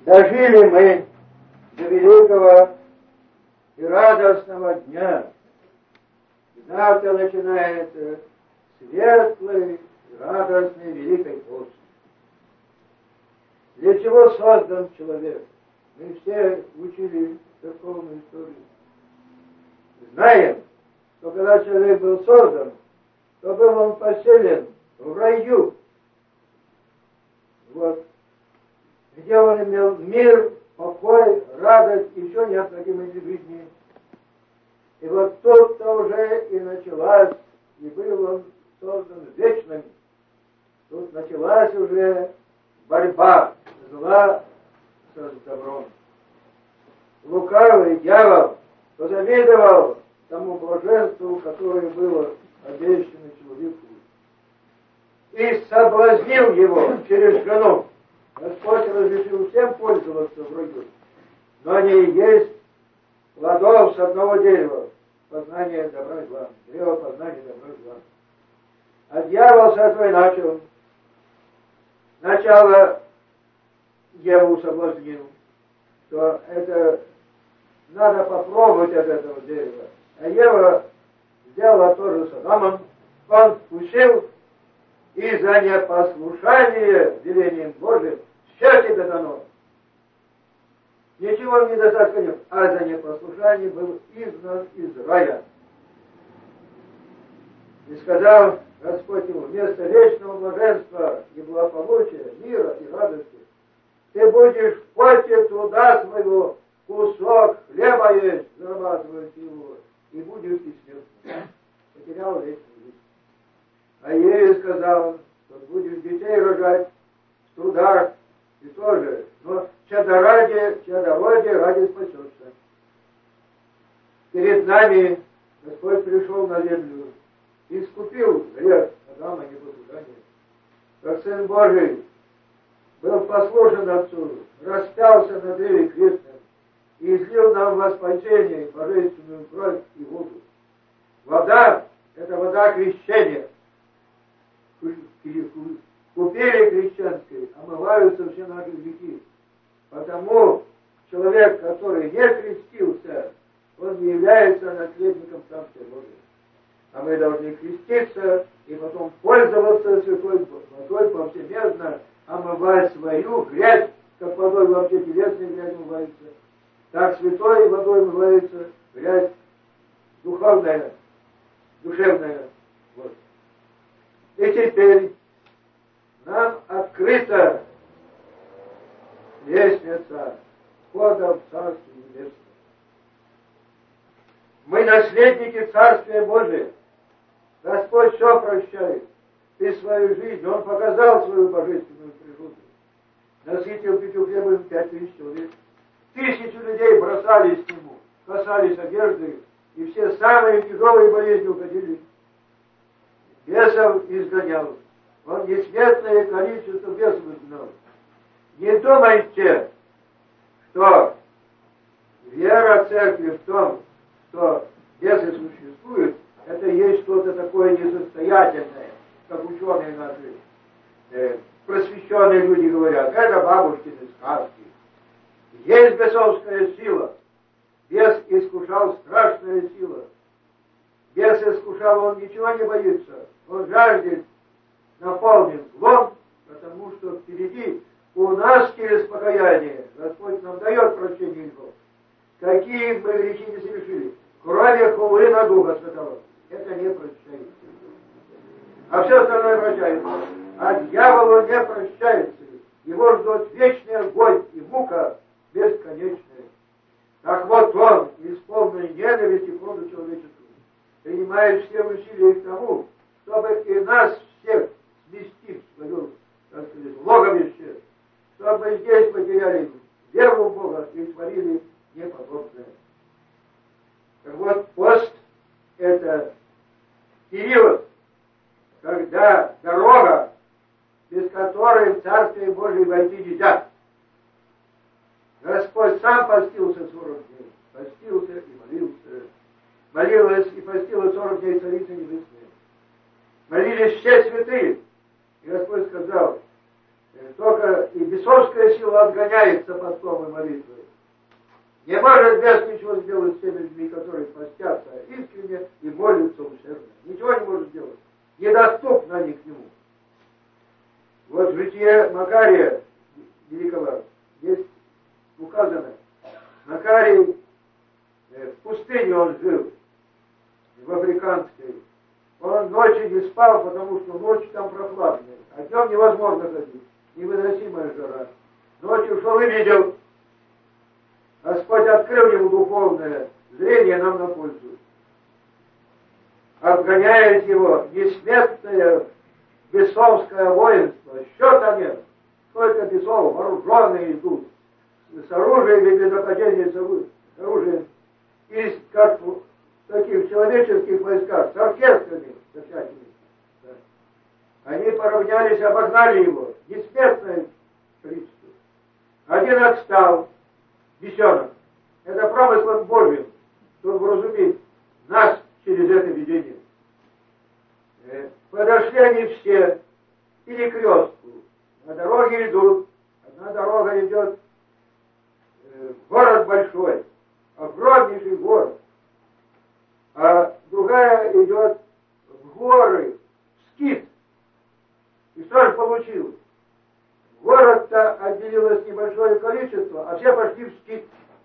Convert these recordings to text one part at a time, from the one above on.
Дожили мы до великого и радостного дня. И завтра начинается светлый и радостный Великий пост. Для чего создан человек? Мы все учили церковную историю. Знаем, что когда человек был создан, то был он поселен в раю. Вот. Где он имел мир, покой, радость и все необходимое для жизни. И вот тут-то уже и началась, и был он создан вечным. Тут началась уже борьба зла с добром. Лукавый дьявол позавидовал тому блаженству, которое было обещано человеку, и соблазнил его через жену. Господь разрешил всем пользоваться в раю, но не есть плодов с одного дерева, познание добра и зла, древо познания добра и зла. А дьявол с этого и начал. Сначала Еву соблазнил, что это надо попробовать от этого дерева. А Ева сделала тоже с Адамом, он вкусил, и за непослушание велением Божьим все тебе дано. Ничего недостатка нет, а за непослушание был изгнан из рая. И сказал Господь ему: вместо вечного блаженства и благополучия, мира и радости, ты будешь в поте труда своего кусок хлеба есть, зарабатывать его, и будешь бессмертным. Потерял вечную жизнь. А ей сказал, что будешь детей рожать в трудах, и тоже, но чадородие ради спасешься. Перед нами Господь пришел на землю и искупил грех Адама непослушания. Как Сын Божий был послушен Отцу, распялся на древе крестном и излил нам во спасение божественную кровь и воду. Вода — это вода крещения. Купели крещенской омываются все наши грехи. Потому человек, который не крестился, он не является наследником Царствия Божия. А мы должны креститься и потом пользоваться святой водой повсеместно, омывать свою грязь, как водой вообще телесной грязь омывается, так святой водой омывается грязь духовная, душевная. Вот. И теперь нам открыта лестница входа в Царствие Небесное. Мы наследники Царствия Божия. Господь все прощает. И свою жизнь Он показал свою божественную природу. Насытил 5 хлебами 5000 человек. 1000 людей бросались к Нему, касались одежды, и все самые тяжелые болезни уходили. Бесов изгонял. Он несметное количество бесов изгнал. Не думайте, что вера церкви в том, что бесы существуют, это есть что-то такое несостоятельное, как ученые наши, просвещенные люди говорят, это бабушкины сказки. Есть бесовская сила. Бес искушал, страшная сила. Бес искушал, он ничего не боится. Он жаждет наполнен злом, потому что впереди у нас через покаяние Господь нам дает прощение грехов. Какие бы грехи не совершили, кроме хулы на Духа Святого, это не прощается. А все остальное прощается. А дьяволу не прощается. Его ждет вечный огонь и мука бесконечная. Так вот он, исполненный ненависти к роду человеческому, принимает все усилия к тому, чтобы и нас всех сместить в свое, так сказать, логовище, чтобы здесь потеряли веру в Бога и творили неподобное. Так вот, пост — это период, когда дорога, без которой в Царствие Божие войти нельзя. Господь сам постился 40 дней, постился и молился. Молилась и постила 40 дней Царица Небесная. Молились все святые. И Господь сказал, только и бесовская сила отгоняется постом и молитвой. Не может бес ничего сделать с теми людьми, которые постятся искренне и молятся усердно. Ничего не может сделать. Недоступно они к нему. Вот в житие Макария Великого есть указано. Макарий в пустыне он жил, в Африканской. Он ночью не спал, потому что ночь там прохладная. А днем невозможно ходить. Невыносимая жара. Ночью шел и видел. Господь открыл ему духовное зрение нам на пользу. Обгоняет его несметное бесовское воинство. Счета нет. Сколько бесов вооруженные идут. С оружием и без нападения с оружием. И как в таких человеческих войсках, с оркестрами, со всякими. Да. Они поравнялись, обогнали его. Несметное количество. Один отстал. Бесенок. Это промыслом Божьим, чтобы вразумить нас через это видение. Подошли они все к перекрестку. На дороге идут. Одна дорога идет в город большой, огромнейший город. А другая идет в горы, в скит. И что же получилось? Город-то отделилось небольшое количество, а все пошли в скит.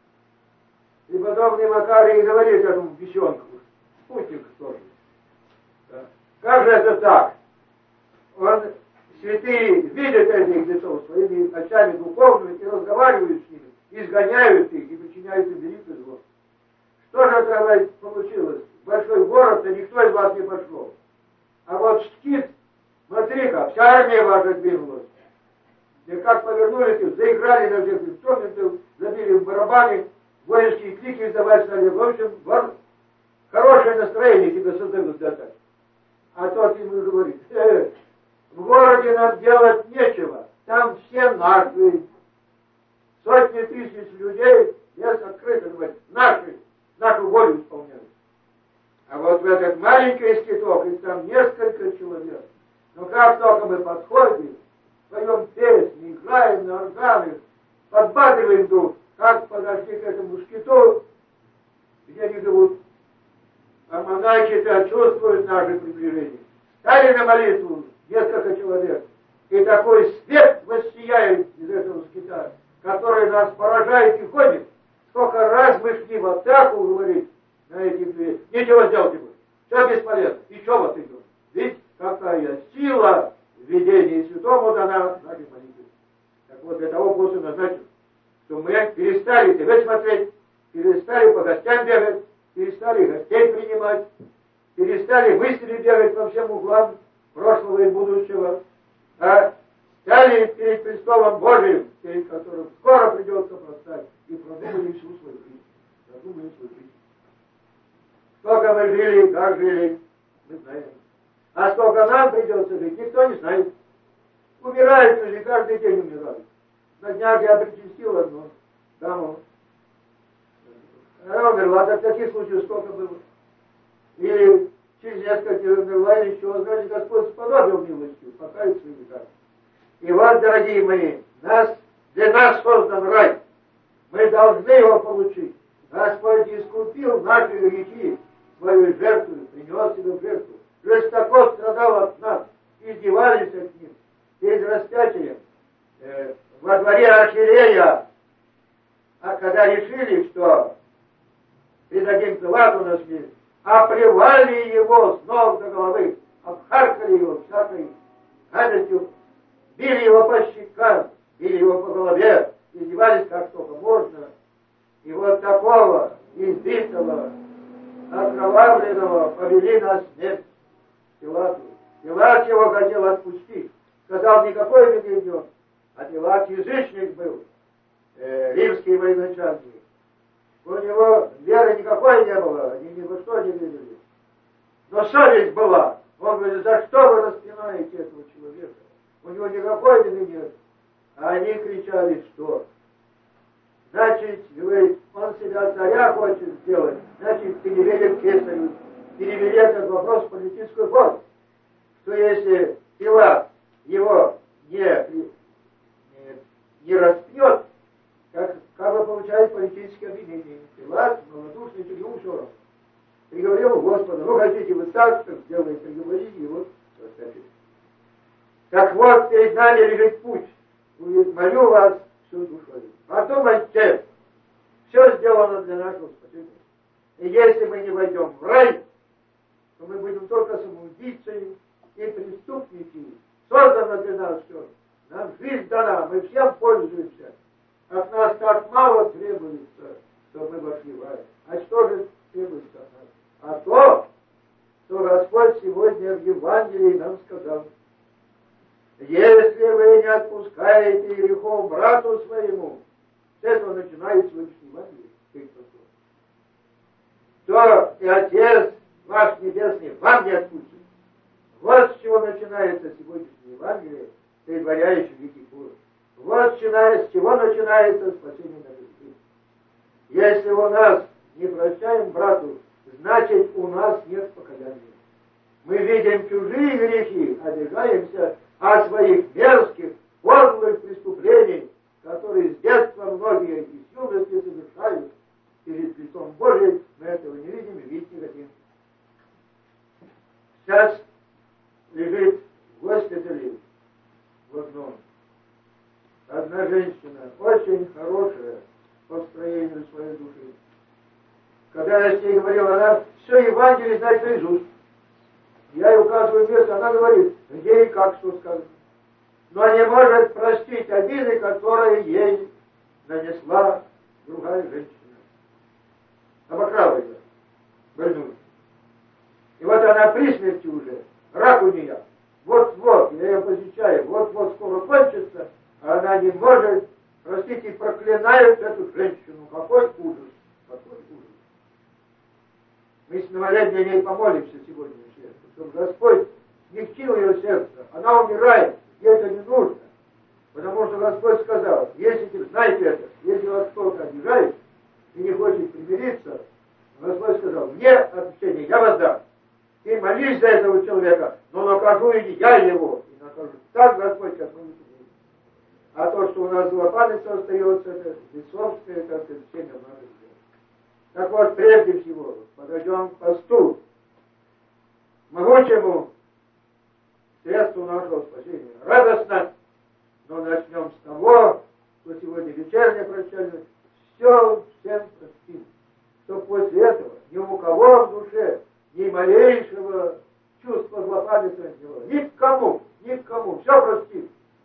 И подобный Макарий говорит этому бесенку, спутник тоже. Да. Как же это так? Он, святые, видят этих бесов своими очами духовными и разговаривают с ними, изгоняют их и причиняют им великое зло. Что же это получилось? Большой город-то никто из вас не пошел. А вот скит, смотри-ка, вся армия ваша двинулась. И как повернулись, и заиграли на всех инструментах, забили в барабаны, воинские клики издавать стали. В общем, хорошее настроение тебе создают для так. А тот ему говорит, в городе нам делать нечего, там все наши. Сотни тысяч людей, лес открыто, говорит, нашу волю исполняют. А вот в этот маленький скиток, их там несколько человек. Но как только мы подходим, поем песни, играем на органах, подбадриваем дух, как подошли к этому скиту, где они живут. А монахи-то чувствуют наше приближение. Стали на молитву несколько человек, и такой свет воссияет из этого скита, который нас поражает и ходит. Сколько раз мы шли в атаку, говорит, на этих дверей. Ничего сделать не будет. Все бесполезно. Еще вот идет. Ведь какая сила видения святому дана нашей молитве. Так вот, для того Бог назначил, что мы перестали тебя смотреть, перестали по гостям бегать, перестали гостей принимать, перестали мысли бегать по всем углам прошлого и будущего, а стали перед престолом Божиим, перед которым скоро придется простать, и продумали всю свою жизнь. Продумали свою жизнь. Сколько мы жили, как жили, мы знаем. А сколько нам придется жить, никто не знает. Умирают люди, каждый день умирают. На днях я причастил одну даму. Она умерла, так таких случаев сколько было. Или через несколько дней умерла, или еще, значит, Господь сподобил милостью, покаяться и векать. И вот, дорогие мои, для нас создан рай. Мы должны его получить. Господь искупил наши грехи свою жертву, принес его в жертву. Жестоко страдал от нас, издевались от них. Перед распятием во дворе архиерея, а когда решили, что предадим Пилату на смерть, оплевали его с ног до головы, обхаркали его всякой гадостью, били его по щекам, били его по голове, издевались как только можно. И вот такого избитого, окровавленного повели на смерть Пилату. Пилат его хотел отпустить. Сказал, никакой вины нет. А Пилат язычник был, римский военачальник. У него веры никакой не было, они ни во что не верили. Но совесть была. Он говорит, за что вы распинаете этого человека? У него никакой вины нет. А они кричали, что? Значит, говорит, он себя царя хочет сделать, значит, переведем кесарю. Перевели этот вопрос в политическую форму. Что если Пилат его не священник, ему все равно. Приговорил Господа, ну хотите вы так сделайте, приговорите, и вот расскажите. Так вот, перед нами лежит путь. Молю вас всю душою. Подумайте, все сделано для нашего спасения. И если мы не войдем в рай, то мы будем только самоубийцами и преступники. Создано для нас все. Нам жизнь дана, мы всем пользуемся. От нас так мало требуется, чтобы мы вошли в рай. А что же требуется от нас? А то, что Господь сегодня в Евангелии нам сказал. Если вы не отпускаете грехов брату своему, с этого начинает сегодняшний Евангелие, то и Отец ваш Небесный вам не отпустит. Вот с чего начинается сегодняшний Евангелие, предваряющий великий путь. Вот с чего начинается спасение нашей души. Если у нас не прощаем брату, значит у нас нет покаяния. Мы видим чужие грехи, обижаемся о своих мерзких, подлых преступлений, которые с детства многие из юности совершают. Перед лицом Божиим мы этого не видим и видеть не хотим. Сейчас лежит в госпитале в одном одна женщина, очень хорошая по строению своей души. Когда я с ней говорил, она все Евангелие знает наизусть. Я ей указываю место, она говорит, где и как что сказано. Но не может простить обиды, которые ей нанесла другая женщина. Обокрала ее, больную. И вот она при смерти уже, рак у нее. Вот-вот, я ее посещаю, вот-вот скоро кончится, а она не может простить и проклинает эту женщину. Какой ужас, какой ужас. Мы с новолетней ней помолимся сегодня, чтобы Господь смягчил ее сердце. Она умирает, ей это не нужно. Потому что Господь сказал, если знаете это, если вас кто-то обижает и не хочет примириться, Господь сказал, мне отпущение я вас дам. Ты молись за этого человека, но накажу и я его. И накажу. Так Господь, как мы не примирим. А то, что у нас злопамятство остается, это бессовестное, это семя наших дел. Так вот, прежде всего, подойдем к посту, могучему средству нашего спасения. Радостно, но начнем с того, что сегодня вечернее прощальное, все всем простим. Что после этого ни у кого в душе ни малейшего чувства злопамятства не было. Никому, никому, все простим.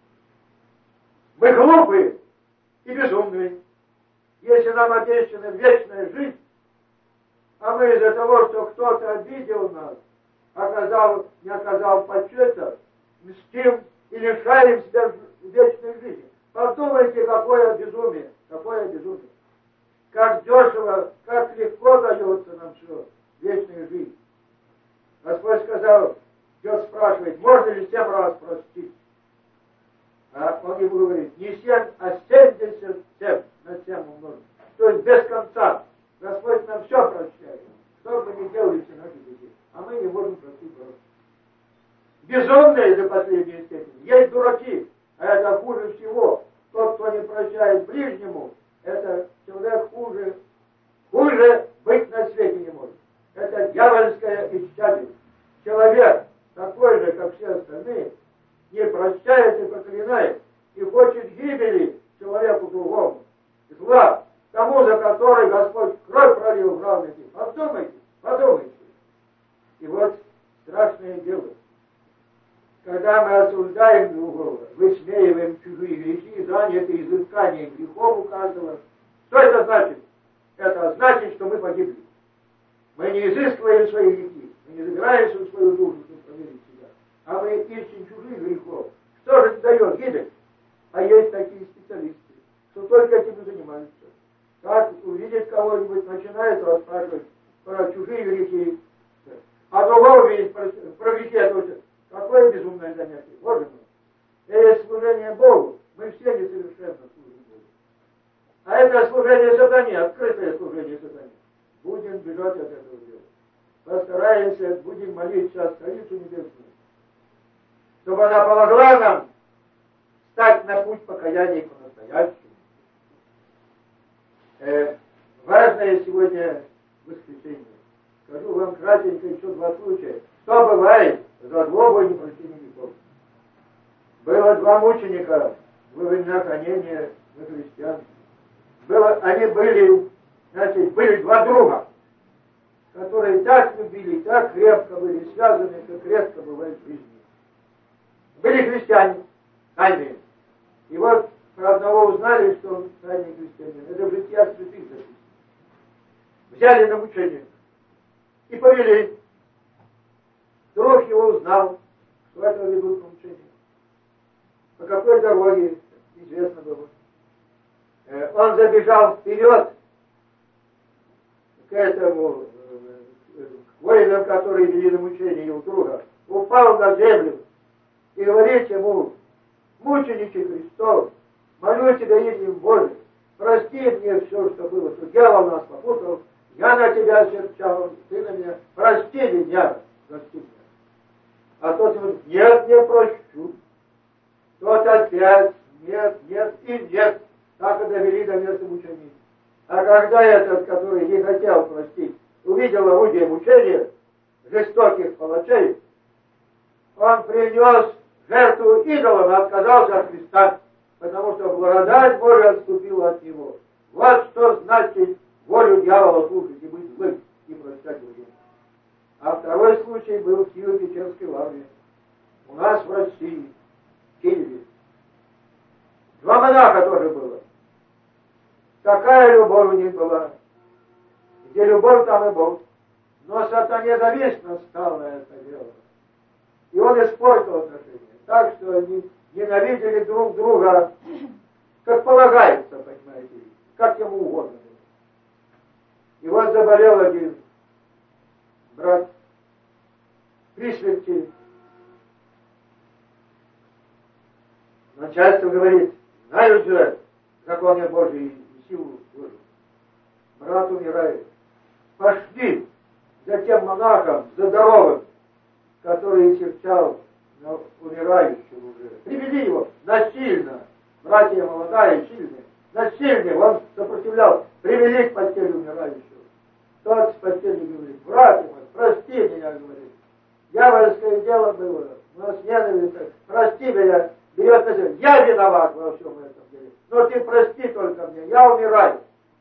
Мы глупые и безумные. Если нам обещана вечная жизнь, а мы из-за того, что кто-то обидел нас, не оказал почета, мстим и лишаем себя вечной жизни. Подумайте, какое безумие, какое безумие. Как дешево, как легко дается нам все, вечная жизнь. Господь сказал, Петр спрашивает, можно ли 7 раз простить? А он ему говорит, не 7, а 77 на 7 умножить. То есть без конца. Господь нам все прощает. Что бы ни делали все наши дети. А мы не можем простить просто. Безумные до последней степени. Есть дураки, а это хуже всего. Тот, кто не прощает ближнему, это человек хуже быть на свете не может. Это дьявольское исчадие. Человек, такой же, как все остальные, не прощает и проклинает, и хочет гибели человеку другому. Зла, тому, за который Господь кровь пролил в равности. Подумайте, подумайте. И вот страшное дело. Когда мы осуждаем другого, высмеиваем чужие грехи, заняты изысканием грехов у каждого, что это значит? Это значит, что мы погибли. Мы не изыскиваем свои грехи, мы не забираемся в свою душу, чтобы проверить себя, а мы ищем чужих грехов. Что же это дает? Гибель. А есть такие специалисты, что только этим и занимаются. Как увидеть кого-нибудь, начинает расспрашивать про чужие грехи, а другого видеть про грехи этого. Какое безумное занятие, Боже мой. Это служение Богу, мы все несовершенно служим Богу. А это служение сатане, открытое служение сатане. Будем бежать от этого дела. Постараемся, будем молить сейчас Царицу Небесную, чтобы она помогла нам стать на путь покаяния по-настоящему. Важное сегодня еще два случая. Что бывает за злобу и непрощение грехов? Было два мученика во времена гонения на христиан. Они были два друга, которые так любили, так крепко были связаны, как редко бывает в жизни. Были христиане, тайные. И вот про одного узнали, что он тайный христианин. Это в житиях святых записано. Взяли на мучение и повели. Друг его узнал, что этого ведут на мучение. По какой дороге, известно было. Он забежал вперед к этому, к воинам, которые вели на мучение его друга, упал на землю и говорит ему: мучениче Христов, молю тебя именем Божьим, прости мне все, что было, что дьявол нас попутал, я на тебя серчал, ты на меня, прости меня, прости меня. А тот ему: нет, не прощу. Тот опять: нет, нет и нет. Так и довели до места мучения. А когда этот, который не хотел простить, увидел орудие мучения, жестоких палачей, он принес жертву идолам и отказался от Христа, потому что благодать Божия отступила от него. Вот что значит волю дьявола слушать и быть злым и прощать другим. А второй случай был в Киево-Печерской лавре. У нас в России, в Киеве. Два монаха тоже было. Такая любовь у них была. Где любовь, там и Бог. Но сатане завистно стало это дело. И он испортил отношения. Так что они ненавидели друг друга, как полагается, понимаете, как ему угодно было. И вот заболел один брат при смерти. Начальство говорит: знаю же законы Божьи и силу Божию. Брат умирает. Пошли за тем монахом, за здоровым, который серчал на умирающего уже. Привели его насильно. Братья молодая и сильные. Насильно он сопротивлял. Привели к постели умирающего. Тот с постели говорит: братья мои, прости меня, говорит. Дьявольское дело было. У нас ненависть. Прости меня. Берет на себя: я виноват во всем этом деле. Но ты прости только мне, я умираю.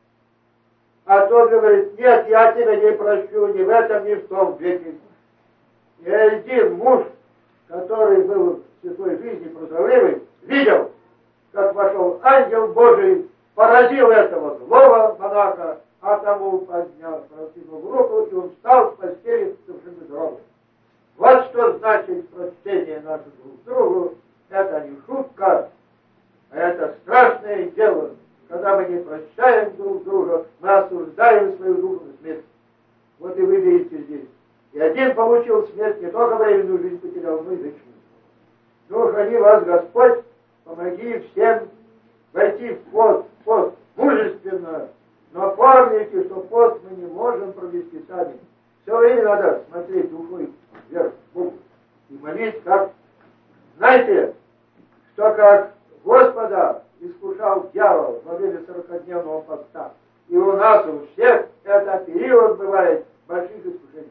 А тот говорит: нет, я тебя не прощу ни в этом, ни в том веке. И один муж, который был в святой жизни прозорливый, видел, как вошел ангел Божий, поразил этого злого монаха, а тому поднял, протянул руку, и он встал в постели совершенно здоровым. Вот что значит прощение нашему друг другу. Это не шутка, а это страшное дело. Когда мы не прощаем друг друга, мы осуждаем свою душу на смерть. Вот и вы видите здесь. И один получил смерть, не только временную жизнь потерял, но и вечную. Ну, храни вас Господь, помоги всем войти в пост мужественно. Но помните, что пост мы не можем провести сами. Все время надо смотреть душой вверх к Богу и молить, как... Знаете, что как Господа искушал дьявол во время 40-дневного поста. И у нас, у всех, это период бывает больших искушений.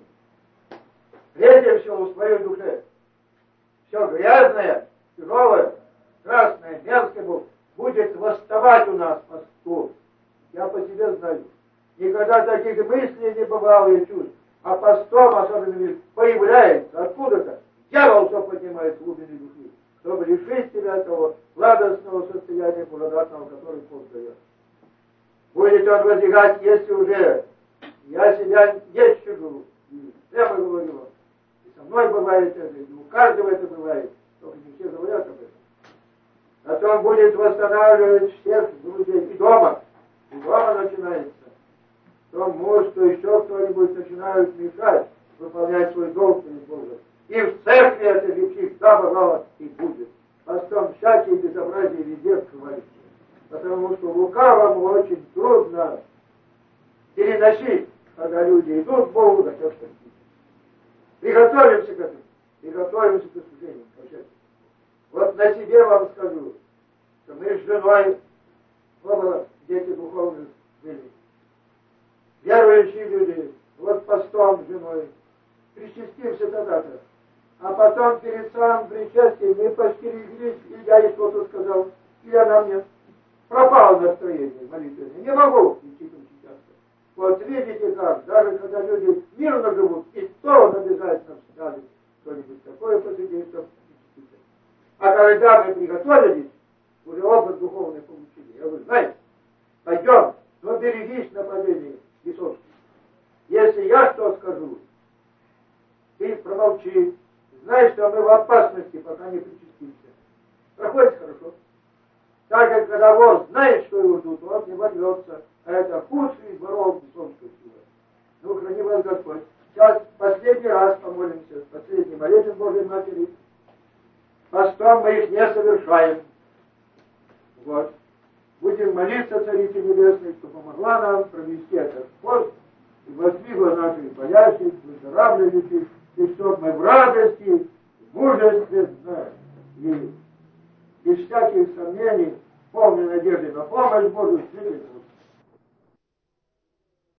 Прежде всего в своей душе. Все грязное, тяжелое, красное, мерзкое будет восставать у нас посту. Я по себе знаю. Никогда таких мыслей не бывало и чувств. А постом, особенно, появляется откуда-то. Дьявол все поднимает в глубины души, чтобы лишить тебя того сладостного состояния благодатного, который пост дает. Будет он возникать, если уже я себя не щажу, и прямо говорю вам. И со мной бывает это, и у каждого это бывает, только не все говорят об этом. Потом будет восстанавливать всех друзей и дома. И дома начинается. То муж, то еще кто-нибудь начинают мешать выполнять свой долг перед Богом. И в церкви это всегда бывало и будет. Постом всякие безобразия везде открываются. Потому что лукавому очень трудно переносить, когда люди идут к Богу, хотят спастись. Приготовимся к этому. Приготовимся к искушению. Вот на себе вам скажу, что мы с женой, оба дети духовных были. Верующие люди, вот постом с женой. причастимся тогда-то. А потом перед самым причастием мы постереглись, и я что-то сказал, и она мне пропало настроение молитвенное. Не могу идти причащаться. Вот видите как, даже когда люди мирно живут, и то он обязательно вставит что-нибудь такое посреди, чтобы причаститься. А когда мы приготовились, уже опыт духовный получили. Я говорю, знаете, пойдем, но берегись нападения бесовских. Если я что скажу, ты промолчи. Знай, что мы в опасности, пока не причастимся. Проходит хорошо. Так как когда вор знает, что его ждут, он не ворвется. А это худший из воров бесовского сила. Ну, храни вас Господь. Сейчас последний раз помолимся. Последний молитвы Божьей Матери. Постом мы их не совершаем. Вот. Будем молиться Царице Небесной, что помогла нам провести этот пост и воздвигла наших боящих, выздоравливающих, и чтоб мы в радости, мужественно и без всяких сомнений, полной надежды на помощь Божию встретились.